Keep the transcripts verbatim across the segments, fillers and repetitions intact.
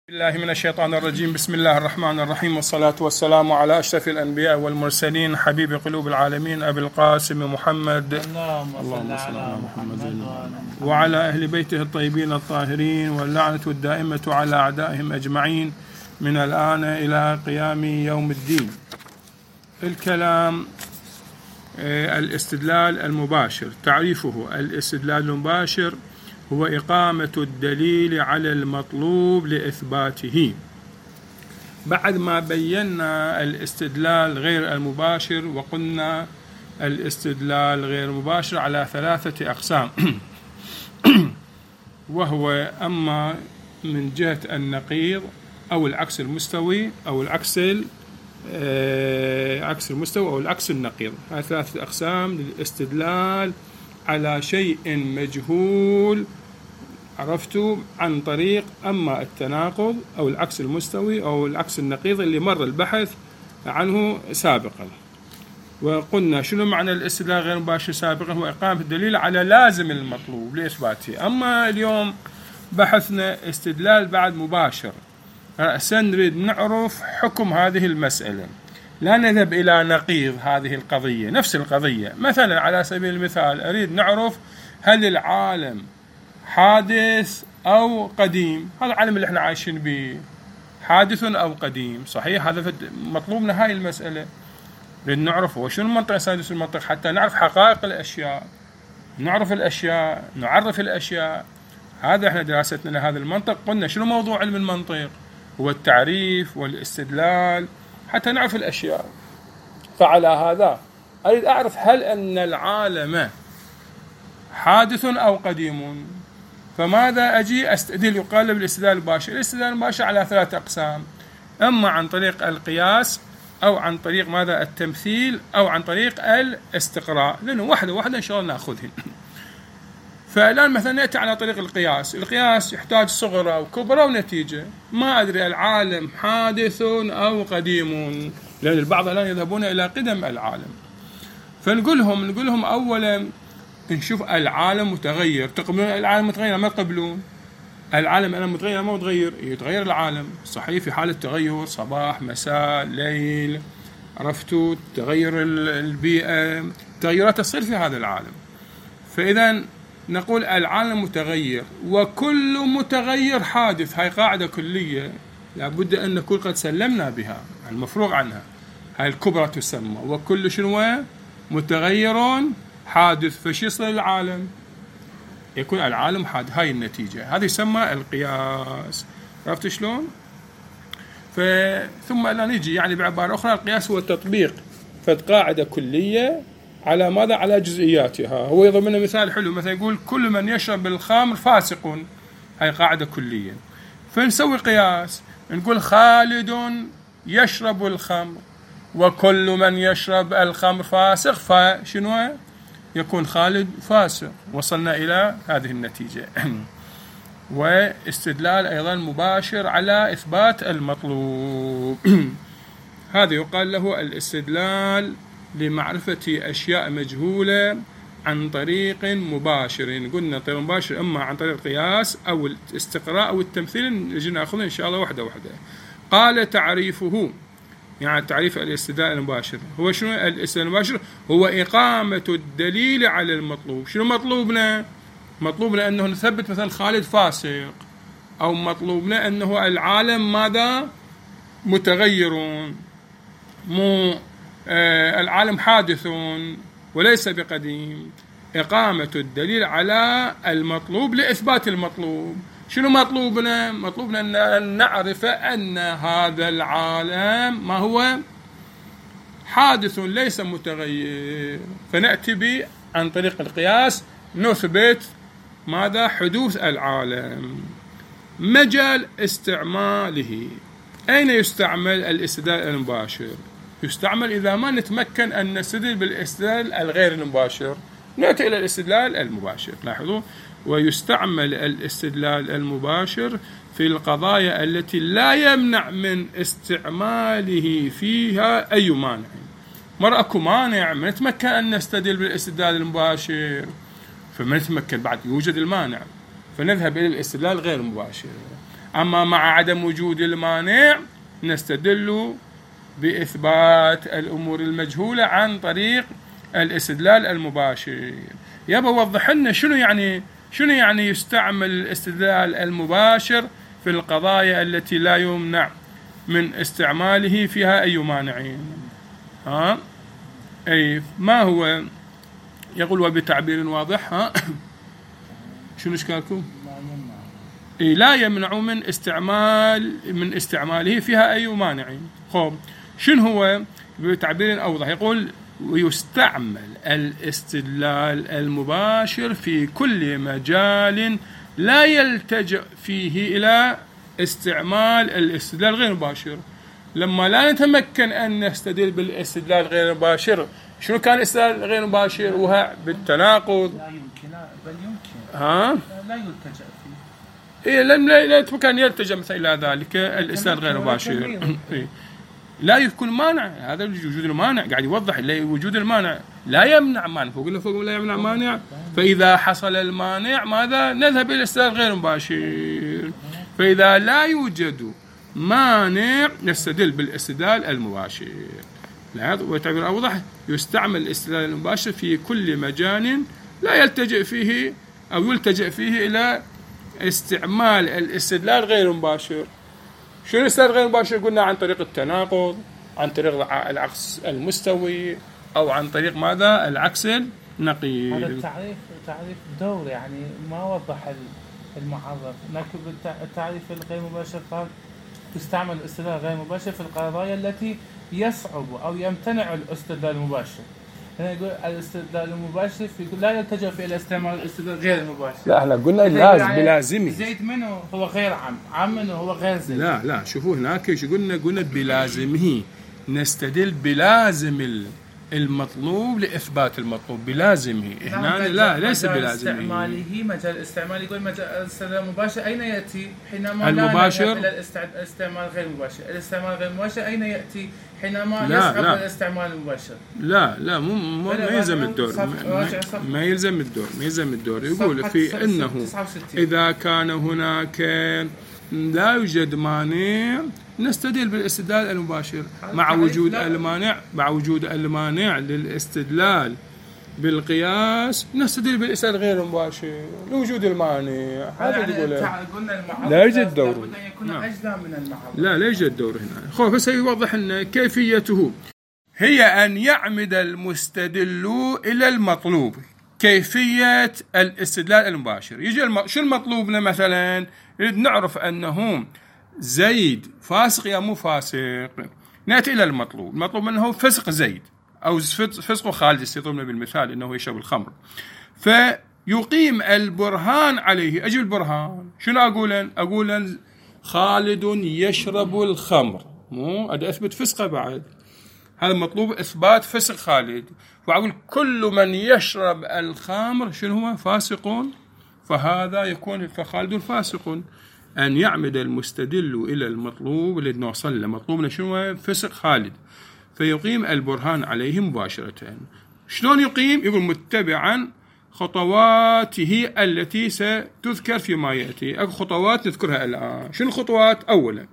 بالله من الشيطان الرجيم. بسم الله الرحمن الرحيم، والصلاة والسلام على أشرف الأنبياء والمرسلين، حبيب قلوب العالمين أبي القاسم محمد اللهم صل على محمد وعلى أهل بيته الطيبين الطاهرين، واللعنة الدائمة على أعدائهم أجمعين من الآن إلى قيام يوم الدين. الكلام الاستدلال المباشر. تعريفه: الاستدلال المباشر هو إقامة الدليل على المطلوب لإثباته. بعد ما بينا الاستدلال غير المباشر وقلنا الاستدلال غير المباشر على ثلاثة أقسام وهو أما من جهة النقيض أو العكس المستوي أو العكس عكس المستوي أو العكس النقيض. هذه ثلاثة أقسام للاستدلال على شيء مجهول عرفتوا عن طريق أما التناقض أو العكس المستوي أو العكس النقيض اللي مر البحث عنه سابقا. وقلنا شنو معنى الاستدلال غير مباشر سابقا؟ هو إقامة الدليل على لازم المطلوب لإثباته. أما اليوم بحثنا استدلال بعد مباشر، رأسا نريد نعرف حكم هذه المسألة، لا نذهب إلى نقيض هذه القضية. نفس القضية مثلا على سبيل المثال أريد نعرف هل العالم حادث أو قديم. هذا العالم اللي احنا عايشين به حادث أو قديم، صحيح؟ هذا مطلوبنا هاي المسألة، نريد نعرف وشنو المنطق سادس المنطق حتى نعرف حقائق الأشياء، نعرف الأشياء، نعرف الأشياء. هذا احنا دراستنا لهذا المنطق. قلنا شنو موضوع علم المنطق؟ هو التعريف والاستدلال حتى نعرف الأشياء. فعلى هذا أريد أعرف هل أن العالم حادث أو قديم، فماذا أجي أستدل؟ يقال بالاستدلال المباشر. الاستدلال المباشر على ثلاثة أقسام: أما عن طريق القياس أو عن طريق ماذا التمثيل أو عن طريق الاستقراء، لأنه واحدة واحدة إن شاء الله نأخذهن. فالآن مثلا نأتي على طريق القياس. القياس يحتاج صغرى وكبرى ونتيجة. ما أدري العالم حادث أو قديم، لأن البعض الآن يذهبون إلى قدم العالم. فنقولهم نقولهم أولا نشوف العالم متغير. تقبلون العالم متغير ما تقبلون؟ العالم أنا متغير ما متغير؟ يتغير العالم صحيح في حالة تغير، صباح مساء ليل، عرفتوا تغير البيئة، تغيرات تصير في هذا العالم. فإذا نقول العالم متغير وكل متغير حادث. هاي قاعدة كلية لابد أن نكون قد سلمنا بها، المفروغ عنها. هاي الكبرى تسمى وكل شنو متغير حادث. فش يصير العالم؟ يكون العالم حادث. هاي النتيجة، هذا يسمى القياس. عرفت شلون؟ ثم الآن نيجي يعني بعبارة أخرى القياس هو التطبيق فقاعدة كلية على ماذا؟ على جزئياتها. هو يضرب لنا مثال حلو، مثلا يقول كل من يشرب الخمر فاسق. هاي قاعدة كلية. فنسوي قياس نقول خالد يشرب الخمر وكل من يشرب الخمر فاسق، فشنو يكون خالد فاسق. وصلنا إلى هذه النتيجة. واستدلال أيضا مباشر على إثبات المطلوب. هذا يقال له الاستدلال لمعرفة أشياء مجهولة عن طريق مباشر. قلنا طريق مباشر إما عن طريق القياس أو الاستقراء أو التمثيل، نجي نأخذها إن شاء الله واحدة واحدة. قال تعريفه، يعني تعريف الاستدلال المباشر هو شنو؟ الاستدلال المباشر هو إقامة الدليل على المطلوب. شنو مطلوبنا؟ مطلوبنا أنه نثبت مثلا خالد فاسق، أو مطلوبنا أنه العالم ماذا؟ متغيرون، مو آه العالم حادث وليس بقديم. إقامة الدليل على المطلوب لإثبات المطلوب. شنو مطلوبنا؟ مطلوبنا أن نعرف أن هذا العالم ما هو حادث ليس متغير، فنأتي به عن طريق القياس نثبت ماذا؟ حدوث العالم. مجال استعماله، أين يستعمل الاستدلال المباشر؟ يستعمل إذا ما نتمكن أن نستدل بالاستدلال الغير المباشر، نأتي إلى الاستدلال المباشر. لاحظوا، ويستعمل الاستدلال المباشر في القضايا التي لا يمنع من استعماله فيها أي مانع. مر أكو مانع ما نتمكن أن نستدل بالاستدلال المباشر، فما نتمكن بعد يوجد المانع، فنذهب إلى الاستدلال غير المباشر. أما مع عدم وجود المانع نستدل بإثبات الأمور المجهولة عن طريق الاستدلال المباشر. يبقى وضح لنا شنو يعني شنو يعني يستعمل الاستدلال المباشر في القضايا التي لا يمنع من استعماله فيها أي مانعين. ها أي ما هو؟ يقول وبتعبير واضح. ها شنو إشكالكم؟ إيه لا يمنع من استعمال من استعماله فيها أي مانعين. خب شنو هو بتعبير أوضح؟ يقول ويستعمل الاستدلال المباشر في كل مجال لا يلتجأ فيه إلى استعمال الاستدلال غير مباشر. لما لا نتمكن أن نستدل بالاستدلال غير مباشر، شنو كان الاستدلال غير مباشر؟ وهو بالتناقض. لا يمكن بل يمكن ها لا يلتجأ فيه. إيه لم لا يتمكن يلتجأ مثل إلى ذلك الاستدلال غير مباشر. إيه لا يكون مانع، هذا وجود المانع قاعد يوضح وجود المانع لا يمنع مانع، فوق له فوق لا يمنع مانع. فإذا حصل المانع ماذا؟ نذهب إلى الاستدلال غير مباشر. فإذا لا يوجد مانع نستدل بالاستدلال المباشر. لاحظ وتعبير أوضح يستعمل الاستدلال المباشر في كل مجال لا يلتجئ فيه أو يلتجئ فيه إلى استعمال الاستدلال غير مباشر. شنو الاستدلال غير مباشر؟ قلنا عن طريق التناقض، عن طريق العكس المستوي، أو عن طريق ماذا؟ العكس النقيض. هذا التعريف تعريف دور يعني ما وضح المعرف. لكن التعريف الغير مباشر قال تستعمل الاستدلال غير مباشر في القضايا التي يصعب أو يمتنع الاستدلال المباشر. هنا يقول الاستدلال المباشر في لا يلتجأ في الاستعمال الاستدلال غير المباشر. لا احنا قلنا لازم بلازمه. زيد منه هو غير عام، عام منه هو غير زيد. لا لا شوفوا هناك ايش قلنا؟ قلنا بلازمه، نستدل بلازم المطلوب لإثبات المطلوب بلازمه. هنا لا ليس بلازمه. استعماله مجال الاستعمال يقول مجال الاستدلال المباشر أين يأتي؟ حينما المباشر لا الاستعمال غير مباشر. الاستعمال غير مباشر أين يأتي؟ حينما يصعب الاستعمال المباشر. لا لا مو ما يلزم الدور، ما يلزم الدور ما يلزم الدور يقول في انه اذا كان هناك لا يوجد مانع نستدل بالاستدلال المباشر مع وجود المانع مع وجود المانع للاستدلال بالقياس نستدل بالاستدلال غير المباشر لوجود المانع. هذا يقوله لا يوجد دور. لا لا يوجد دور هنا. خو بس يوضح لنا كيفيته هي أن يعمد المستدل إلى المطلوب. كيفية الاستدلال المباشر يجي الم... شو المطلوب لنا؟ مثلا نريد نعرف أنه زيد فاسق يا مو فاسق، نأتي إلى المطلوب. المطلوب أنه فسق زيد أو فسق خالد يستطيعون بالمثال أنه يشرب الخمر، فيقيم البرهان عليه. أجي البرهان شنو أقولا؟ أقولا خالد يشرب الخمر، مو أدي أثبت فسقه بعد. هذا مطلوب إثبات فسق خالد. وأقول كل من يشرب الخمر شنو هو؟ فاسق، فهذا يكون فخالد فاسق. أن يعمد المستدل إلى المطلوب اللي نوصل له. مطلوبنا شنو هو؟ فسق خالد، فيقيم البرهان عليه مباشرة. شلون يقيم؟ يقول متبعا خطواته التي ستذكر فيما يأتي. أكو خطوات نذكرها الآن. شنو الخطوات؟ أولا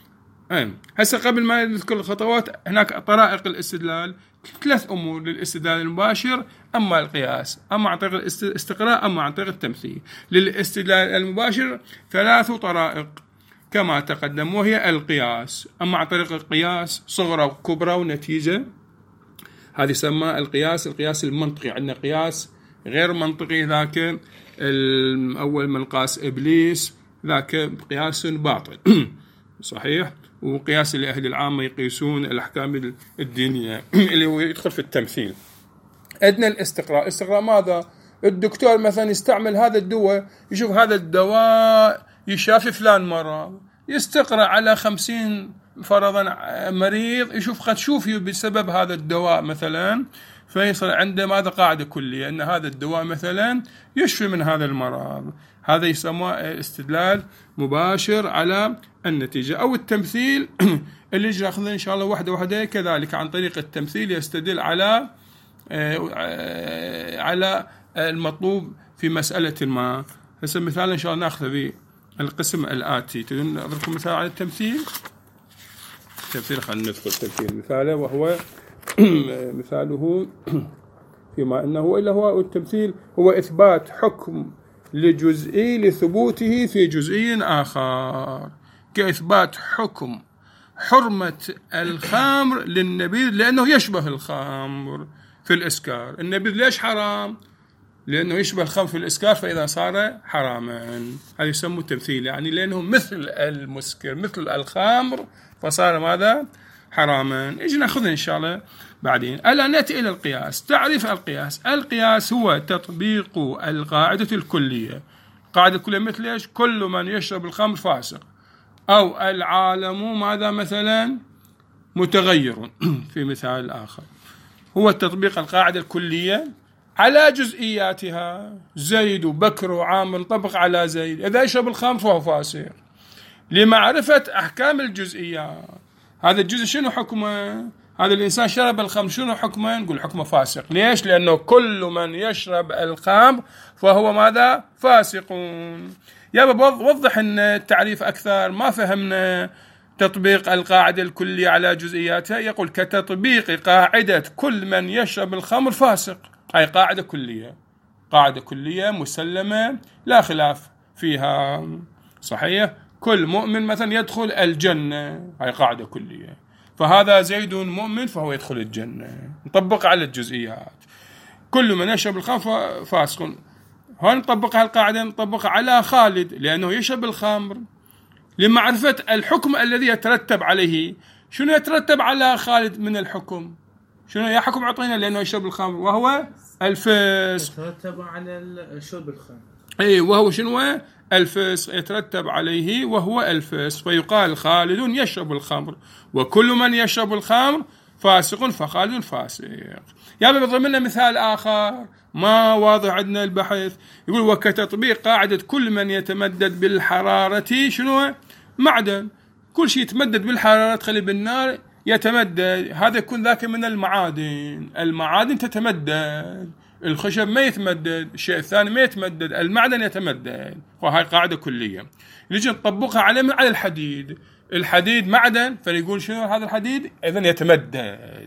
هسه قبل ما نذكر الخطوات هناك طرائق الاستدلال. ثلاث أمور للاستدلال المباشر: أما القياس، أما عن طريق الاستقراء، أما عن طريق التمثيل. للاستدلال المباشر ثلاث طرائق كما تقدم، وهي القياس. أما عن طريق القياس صغرى وكبرى ونتيجة، هذه يسمى القياس القياس المنطقي. عندنا قياس غير منطقي، ذاك أول من قاس إبليس، ذاك قياس باطل صحيح. وقياس اللي أهل العامة يقيسون الأحكام الدينية اللي هو يدخل في التمثيل. عندنا الاستقراء. استقراء ماذا؟ الدكتور مثلا يستعمل هذا الدواء، يشوف هذا الدواء يشافي فلان مرض، يستقرأ على خمسين فرضا مريض، يشوف قد شوفي بسبب هذا الدواء مثلا، فيصل عنده ماذا؟ قاعدة كلية أن هذا الدواء مثلا يشفي من هذا المرض. هذا يسمى استدلال مباشر على النتيجة. أو التمثيل اللي نجي ناخذه إن شاء الله واحدة واحدة. كذلك عن طريق التمثيل يستدل على على المطلوب في مسألة ما. هسه مثال إن شاء الله ناخذه به القسم الآتي. تريدون أضرب لكم مثال على التمثيل؟ التمثيل خلينا نذكر تمثيل مثاله، وهو مثاله فيما أنه إلا هو التمثيل هو إثبات حكم لجزئي لثبوته في جزئي آخر، كإثبات حكم حرمة الخمر للنبيذ لأنه يشبه الخمر في الإسكار. النبيذ ليش حرام؟ لأنه يشبه الخمر في الإسكار، فإذا صار حراما هذا يسمى تمثيل، يعني لأنه مثل المسكر مثل الخمر فصار ماذا؟ حراما. إيش نأخذ إن شاء الله بعدين. ألا نأتي إلى القياس. تعريف القياس: القياس هو تطبيق القاعدة الكلية. قاعدة الكلية مثل إيش؟ كل من يشرب الخمر فاسق، أو العالم ماذا مثلا متغير في مثال آخر. هو تطبيق القاعدة الكلية على جزئياتها. زيد وبكر وعامر نطبق على زيد، إذا يشرب الخمر فهو فاسق. لمعرفة أحكام الجزئيات، هذا الجزء شنو حكمه؟ هذا الإنسان شرب الخمر شنو حكمه؟ نقول حكمه فاسق. ليش؟ لأنه كل من يشرب الخمر فهو ماذا؟ فاسق. يا بابا وضح إن التعريف أكثر، ما فهمنا. تطبيق القاعدة الكلية على جزئياتها، يقول كتطبيق قاعدة كل من يشرب الخمر فاسق. هاي قاعدة كلية، قاعدة كلية مسلمة لا خلاف فيها، صحيح. كل مؤمن مثلا يدخل الجنة، هاي قاعدة كلية. فهذا زيد مؤمن فهو يدخل الجنة، نطبق على الجزئيات. كل من يشرب الخمر فاسق. هون نطبق هالقاعدة، نطبق على خالد لأنه يشرب الخمر. لمعرفة الحكم الذي يترتب عليه. شنو يترتب على خالد من الحكم؟ شنو يا حكم عطينا؟ لأنه يشرب الخمر وهو الفسق. يترتب على شرب الخمر، أي وهو شنو؟ الفسق يترتب عليه وهو الفسق. فيقال خالد يشرب الخمر، وكل من يشرب الخمر فاسق، فخالد فاسق. يا بضرب لنا مثال آخر ما واضح عندنا البحث. يقول وكتطبيق قاعدة كل من يتمدد بالحرارة شنو؟ معدن. كل شيء يتمدد بالحرارة تخلي بالنار يتمدد، هذا يكون ذاك من المعادن. المعادن تتمدد، الخشب ما يتمدد، الشيء الثاني ما يتمدد، المعدن يتمدد. وهي قاعدة كلية. نجي نطبقها على من؟ على الحديد. الحديد معدن، فنقول شنو هذا الحديد؟ إذن يتمدد.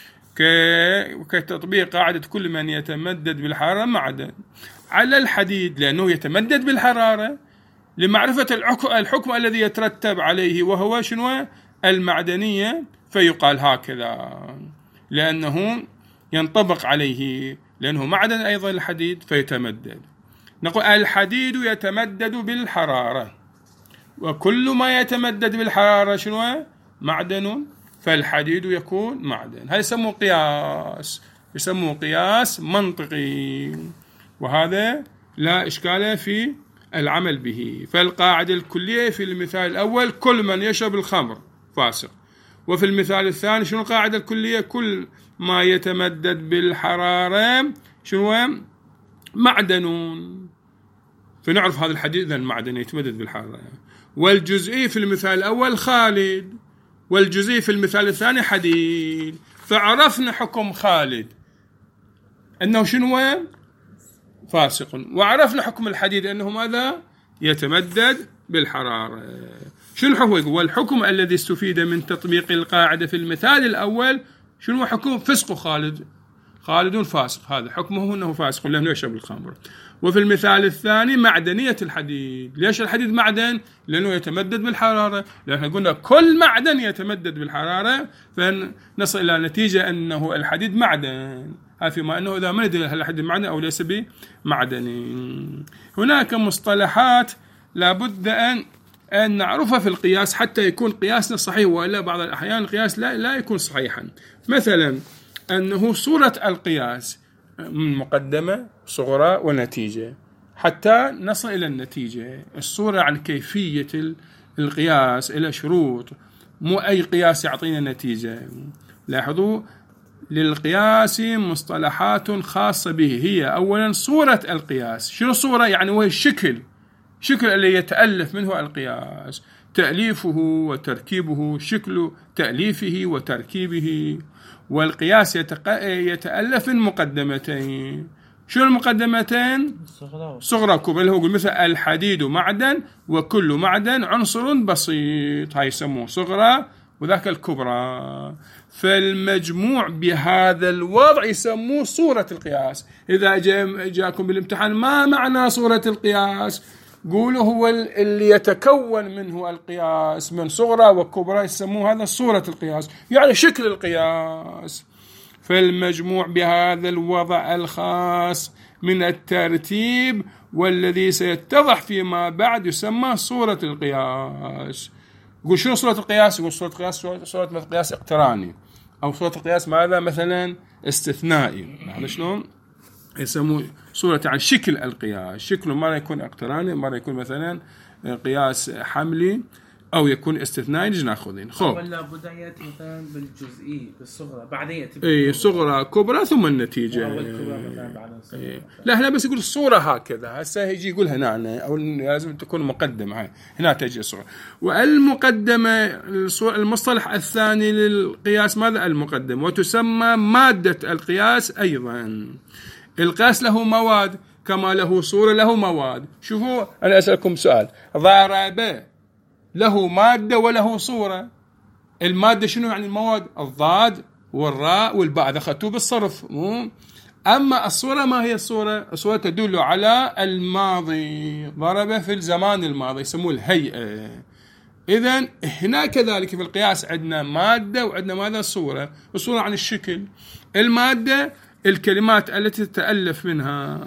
كتطبيق قاعدة كل من يتمدد بالحرارة معدن على الحديد لأنه يتمدد بالحرارة. لمعرفة الحكم الذي يترتب عليه وهو شنو؟ المعدنية. فيقال هكذا لأنه ينطبق عليه، لأنه معدن أيضا الحديد فيتمدد. نقول الحديد يتمدد بالحرارة، وكل ما يتمدد بالحرارة شنو؟ معدن، فالحديد يكون معدن. هذا يسموه قياس، يسموه قياس منطقي، وهذا لا إشكال في العمل به. فالقاعدة الكلية في المثال الأول كل من يشرب الخمر فاسق، وفي المثال الثاني شنو القاعدة الكلية؟ كل ما يتمدد بالحرارة شنو؟ معدن. فنعرف هذا الحديد ذا المعدن يتمدد بالحرارة. والجزئي في المثال الأول خالد، والجزئي في المثال الثاني حديد. فعرفنا حكم خالد أنه شنو؟ فاسق. وعرفنا حكم الحديد أنه ماذا؟ يتمدد بالحرارة. شنو هو؟ والحكم الذي استفيد من تطبيق القاعدة في المثال الأول شنو حكم؟ فسق خالد، خالد فاسق، هذا حكمه أنه فاسق لأنه يشرب الخمر. وفي المثال الثاني معدنية الحديد. ليش الحديد معدن؟ لأنه يتمدد بالحرارة. لأنه قلنا كل معدن يتمدد بالحرارة، فنصل إلى نتيجة أنه الحديد معدن. فيما أنه إذا ما ندري هل الحديد معدن أو ليس بمعدن. هناك مصطلحات لابد أن أن نعرفها في القياس حتى يكون قياسنا صحيح، وإلا بعض الأحيان القياس لا لا يكون صحيحا. مثلا أنه صورة القياس مقدمة صغرى ونتيجة حتى نصل إلى النتيجة. الصورة عن كيفية القياس إلى شروط، مو أي قياس يعطينا نتيجة. لاحظوا للقياس مصطلحات خاصة به. هي أولا صورة القياس. شنو صورة؟ يعني وهي الشكل، شكل اللي يتألف منه القياس، تأليفه وتركيبه، شكل تأليفه وتركيبه. والقياس يتألف من مقدمتين. شنو المقدمتين؟ صغرى صغرى كبرى، اللي هو يقول مثل الحديد معدن وكل معدن عنصر بسيط، هاي يسموه صغرى وذاك الكبرى. فالمجموع بهذا الوضع يسموه صورة القياس. إذا جاء جاءكم بالامتحان ما معنى صورة القياس؟ قولوا هو اللي يتكون منه القياس من صغرى وكبرى، يسموه هذا صورة القياس، يعني شكل القياس. فالمجموع بهذا الوضع الخاص من الترتيب والذي سيتضح فيما بعد يسمى صورة القياس. يقول شنو صورة القياس؟ يقول صورة القياس صورة القياس اقتراني، أو صورة القياس ماذا مثلا استثنائي. هذا شلون يسموه صورة عن شكل القياس. شكله مرة يكون اقتراني، مرة يكون مثلا قياس حملي، أو يكون استثنائي. نجي ناخذين خب ولا بداية مثلا بالجزئي بالصغرى بعدين اي صغرى كبرى ثم النتيجة. إيه. لا هنا بس يقول الصورة هكذا، هسه يجي يقولها هنا، أو لازم تكون مقدمة. هاي هنا تجي الصورة. والمقدمة المصطلح الثاني للقياس ماذا؟ المقدمة، وتسمى مادة القياس أيضا. القياس له مواد كما له صورة له مواد. شوفوا أنا أسألكم سؤال، ضرب له مادة وله صورة. المادة شنو يعني المواد؟ الضاد والراء والباء، هذا أخذتوه بالصرف. أما الصورة ما هي الصورة؟ الصورة تدل على الماضي، ضرب في الزمان الماضي، يسموه الهيئة. إذن هنا كذلك في القياس عندنا مادة وعندنا ماذا؟ الصورة. الصورة عن الشكل، المادة الكلمات التي تتألف منها.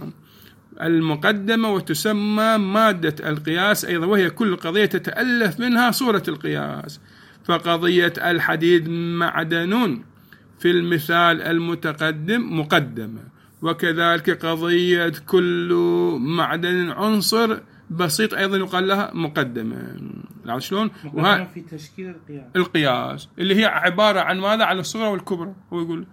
المقدمة وتسمى مادة القياس أيضا، وهي كل قضية تتألف منها صورة القياس. فقضية الحديد معدن في المثال المتقدم مقدمة، وكذلك قضية كل معدن عنصر بسيط أيضا يقال لها مقدمة. لا شلون؟ وها في تشكيل القياس القياس اللي هي عبارة عن ماذا؟ على الصغرى والكبرى. هو يقول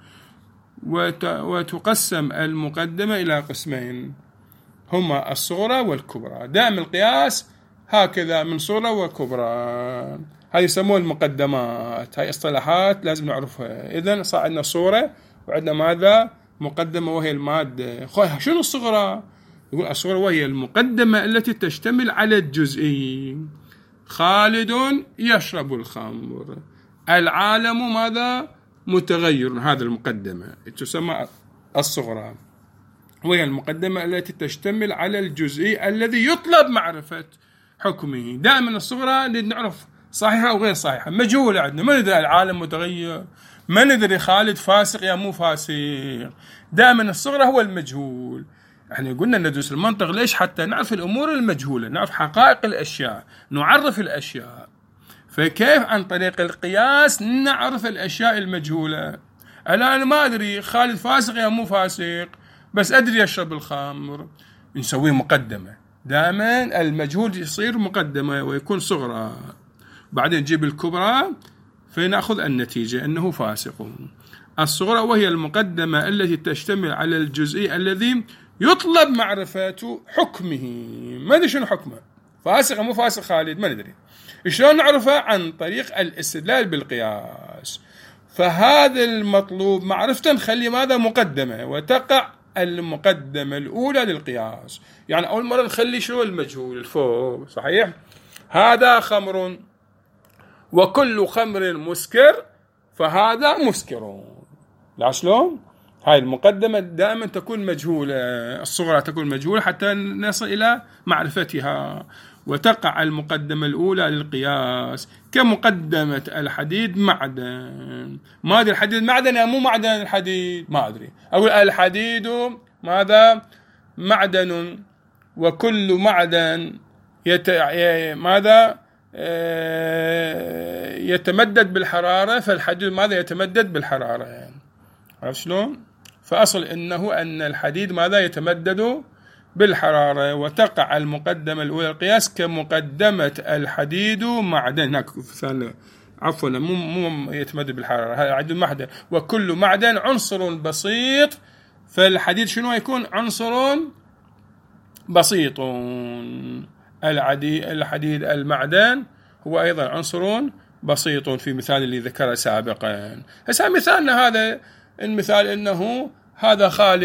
وتقسم المقدمة إلى قسمين هما الصغرى والكبرى. دائما القياس هكذا من صغرى وكبرى. هذه يسموها المقدمات. هاي اصطلاحات لازم نعرفها. إذن صار عندنا صورة وعندنا ماذا؟ مقدمة وهي المادة. شنو الصغرى؟ يقول الصغرى وهي المقدمة التي تشتمل على الجزئي. خالد يشرب الخمر، العالم ماذا؟ متغير. هذا المقدمة تسمى الصغرى، وهي المقدمة التي تشتمل على الجزئي الذي يطلب معرفة حكمه. دائما الصغرى نعرف صحيحة أو غير صحيحة، مجهولة عندنا، ما ندري العالم متغير، ما ندري خالد فاسق يا مو فاسق. دائما الصغرى هو المجهول. احنا قلنا ندرس المنطق ليش؟ حتى نعرف الأمور المجهولة، نعرف حقائق الأشياء، نعرف الأشياء. فكيف عن طريق القياس نعرف الأشياء المجهولة؟ أنا ما أدري خالد فاسق يا مو فاسق، بس أدري يشرب الخمر، نسويه مقدمة. دائما المجهول يصير مقدمة ويكون صغرى، بعدين نجيب الكبرى فنأخذ النتيجة أنه فاسق. الصغرى وهي المقدمة التي تشتمل على الجزئي الذي يطلب معرفة حكمه. ما ندري شنو حكمه، فاسق مو فاسق خالد ما ندري. شلون نعرفه؟ عن طريق الاستدلال بالقياس. فهذا المطلوب معرفة نخلي ماذا؟ مقدمة، وتقع المقدمة الأولى للقياس. يعني أول مرة نخلي شنو؟ المجهول الفوق. صحيح؟ هذا خمر وكل خمر مسكر فهذا مسكر. لا شلون؟ هاي المقدمة دائما تكون مجهولة، الصغرى تكون مجهولة حتى نصل إلى معرفتها. وتقع المقدمة الأولى للقياس كمقدمة الحديد معدن. ما أدري الحديد معدن يا مو معدن الحديد، ما أدري. أقول الحديد ماذا؟ معدن، وكل معدن يت... ماذا؟ يتمدد بالحرارة، فالحديد ماذا؟ يتمدد بالحرارة. يعني عرفت شلون؟ فأصل إنه أن الحديد ماذا؟ يتمدد بالحرارة. وتقع المقدمة الأولى القياس كمقدمة الحديد معدن. هناك ثانية عفوا مو مو يتمدد بالحرارة، هذا عدد معدن. وكل معدن عنصر بسيط، فالحديد شنو يكون؟ عنصر بسيط. الحديد المعدن هو أيضا عنصر بسيط في مثال اللي ذكره سابقا. هسا مثالنا هذا المثال إنه هذا خالد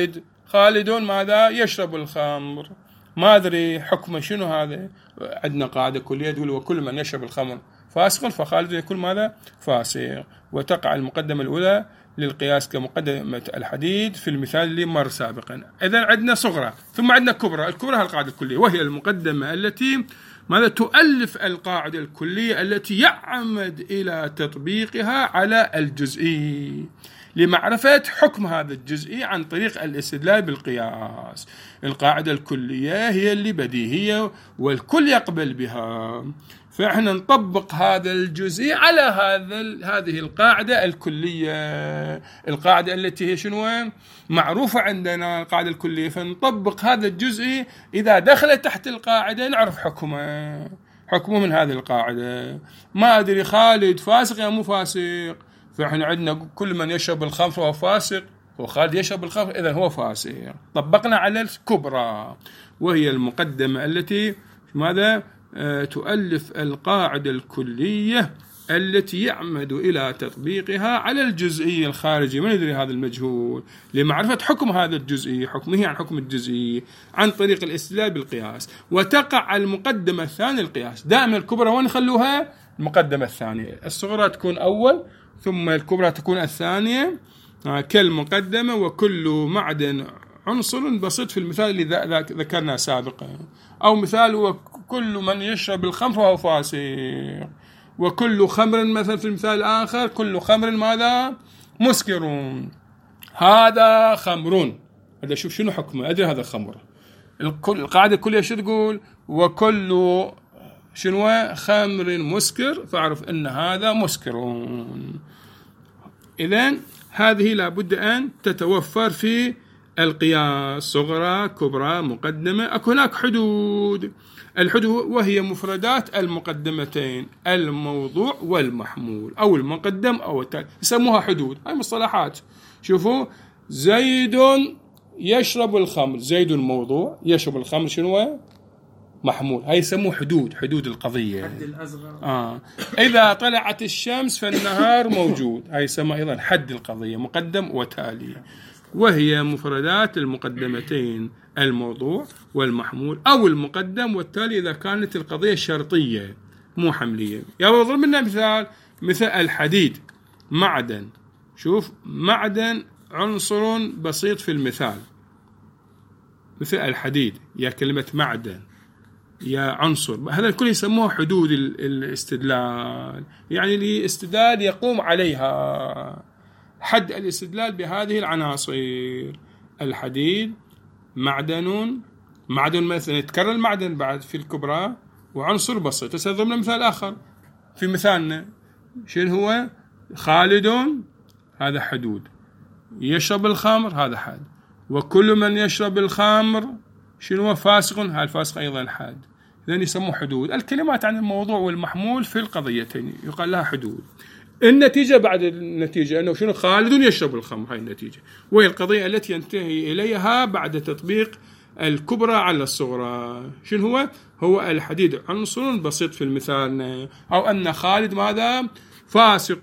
خالد ماذا يشرب الخمر، ما أدري حكمه شنو هذا. عندنا قاعدة كلية تقول وكل من يشرب الخمر فاسق فخالد يكون ماذا فاسق، وتقع المقدمة الأولى للقياس كمقدمة الحديد في المثال اللي مر سابقا. إذن عندنا صغرى ثم عندنا كبرى. الكبرى هي القاعدة الكلية، وهي المقدمة التي ماذا تؤلف القاعدة الكلية التي يعمد إلى تطبيقها على الجزئي لمعرفة حكم هذا الجزئي عن طريق الاستدلال بالقياس. القاعدة الكلية هي اللي بديهية والكل يقبل بها، فإحنا نطبق هذا الجزئي على هذا هذه القاعدة الكلية، القاعدة التي هي شنو معروفة عندنا القاعدة الكلية، فنطبق هذا الجزئي إذا دخل تحت القاعدة نعرف حكمه حكمه من هذه القاعدة. ما أدري خالد فاسق يا مو فاسق، فإحنا عندنا كل من يشرب الخمر فهو فاسق، وخالد يشرب الخمر إذن هو فاسق. طبقنا على الكبرى وهي المقدمة التي ماذا تؤلف القاعدة الكلية التي يعمد إلى تطبيقها على الجزئي الخارجي من يدري هذا المجهول لمعرفة حكم هذا الجزئي، حكمه عن حكم الجزئي عن طريق الاستدلال بالقياس. وتقع المقدمة الثانية القياس. دائما الكبرى وين نخلوها؟ المقدمة الثانية، الصغرى تكون أول ثم الكبرى تكون الثانية كالمقدمة. وكل معدن عنصر بسيط في المثال اللي ذكرناه سابقا، أو مثال وكل من يشرب الخمر فهو فاسق، وكل خمر مثلا في المثال الآخر كل خمر ماذا مسكر، هذا خمر. هذا شوف شنو حكمه، أدري هذا خمر. القاعدة كلها شو تقول؟ وكل شنو خمر مسكر فاعرف أن هذا مسكر. إذن هذه لابد أن تتوفر في القياس، صغرى كبرى مقدمة. أكو هناك حدود، الحدود وهي مفردات المقدمتين الموضوع والمحمول، أو المقدم أو التالي يسموها حدود. هاي مصطلحات. شوفوا زيد يشرب الخمر، زيد موضوع، يشرب الخمر شنو محمول، هاي يسموه حدود، حدود القضية. حد الأصغر. آه. إذا طلعت الشمس فالنهار موجود، هاي يسمى أيضا حد القضية، مقدم وتالي. وهي مفردات المقدمتين الموضوع والمحمول، أو المقدم والتالي إذا كانت القضية شرطية مو حملية. يا بضرب لنا مثال، مثل الحديد معدن. شوف معدن عنصر بسيط في المثال، مثل الحديد يا كلمة معدن يا عنصر، هذا الكل يسموه حدود الاستدلال، يعني الاستدلال يقوم عليها حد الاستدلال بهذه العناصر. الحديد معدن، معدن مثلا يتكرر المعدن بعد في الكبرى وعنصر بسيط. ضمن مثال آخر في مثالنا شنو هو؟ خالد هذا حدود، يشرب الخمر هذا حد، وكل من يشرب الخمر شنو فاسق، هذا الفاسق أيضا حد. إذن يسموه حدود. الكلمات عن الموضوع والمحمول في القضيتين يقال لها حدود. النتيجة بعد النتيجة أنه شنو خالد يشرب الخمر، هاي النتيجة، وهي القضية التي ينتهي إليها بعد تطبيق الكبرى على الصغرى. شنو هو؟ هو الحديد عنصر بسيط في المثال، أو أن خالد ماذا فاسق،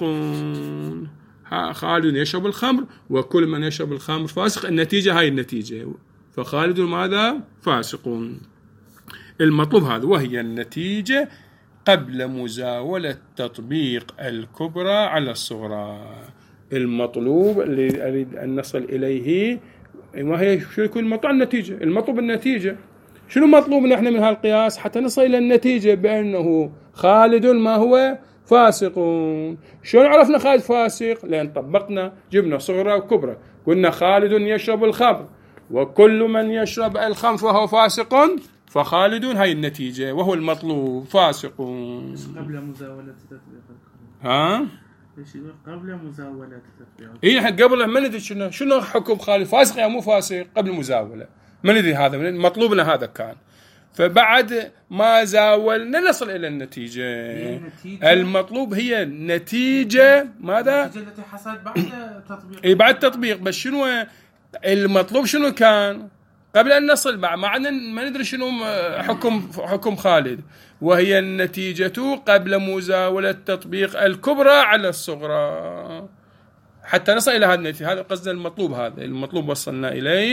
خالد يشرب الخمر وكل من يشرب الخمر فاسق. النتيجة هاي النتيجة، فخالد ماذا فاسق. المطلوب هذا، وهي النتيجة قبل مزاولة تطبيق الكبرى على الصغرى. المطلوب اللي أريد أن نصل إليه ما هي شو يكون المطلوب؟ النتيجة. المطلوب النتيجة. شنو مطلوب نحن من هالقياس حتى نصل إلى النتيجة بأنه خالد ما هو فاسق؟ شلون عرفنا خالد فاسق؟ لأن طبقنا جبنا صغرى وكبرى، قلنا خالد يشرب الخمر وكل من يشرب الخمر فهو فاسق، فخالد هاي النتيجة وهو المطلوب فاسق. قبل مزاولة تطبيق الخمر. ها؟ قبل مزاولة تطبيق. إيه قبل ما ندري شنو شنو حكم خالد فاسق يا مو فاسق قبل مزاولة، ما ندري هذا مطلوبنا هذا كان. فبعد ما زاولنا نصل إلى النتيجة. النتيجة المطلوب هي نتيجة ماذا؟ النتيجة التي حصلت بعد تطبيق. إيه بعد تطبيق. بس شنو المطلوب؟ شنو كان قبل أن نصل بعد ما ما ندري شنو حكم حكم خالد، وهي النتيجة قبل مزاولة تطبيق الكبرى على الصغرى حتى نصل إلى هذا النتيجة. هذا قصد المطلوب، هذا المطلوب وصلنا إليه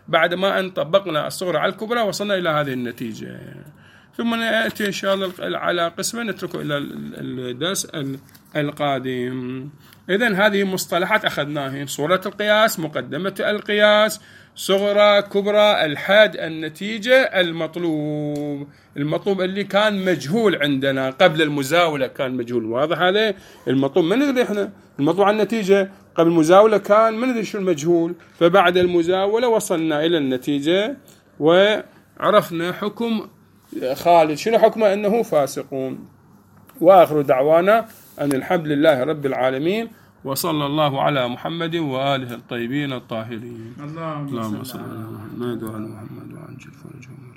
بعد ما أن طبقنا الصغرى على الكبرى وصلنا إلى هذه النتيجة. ثم نأتي إن شاء الله على قسمة نتركه إلى الدرس القادم. إذن هذه مصطلحات أخذناها: صورة القياس، مقدمة القياس، صغرى، كبرى، الحد، النتيجة، المطلوب. المطلوب اللي كان مجهول عندنا قبل المزاولة كان مجهول، واضح هذا المطلوب ما ندري إحنا. المطلوب عن النتيجة قبل المزاولة كان ما ندري شو المجهول، فبعد المزاولة وصلنا إلى النتيجة وعرفنا حكم خالد شنو حكمه، أنه فاسقون. وآخر دعوانا أن الحمد لله رب العالمين، وصلى الله على محمد وآله الطيبين الطاهرين. اللهم صل على محمد وعلى محمد وعجل فرجهم.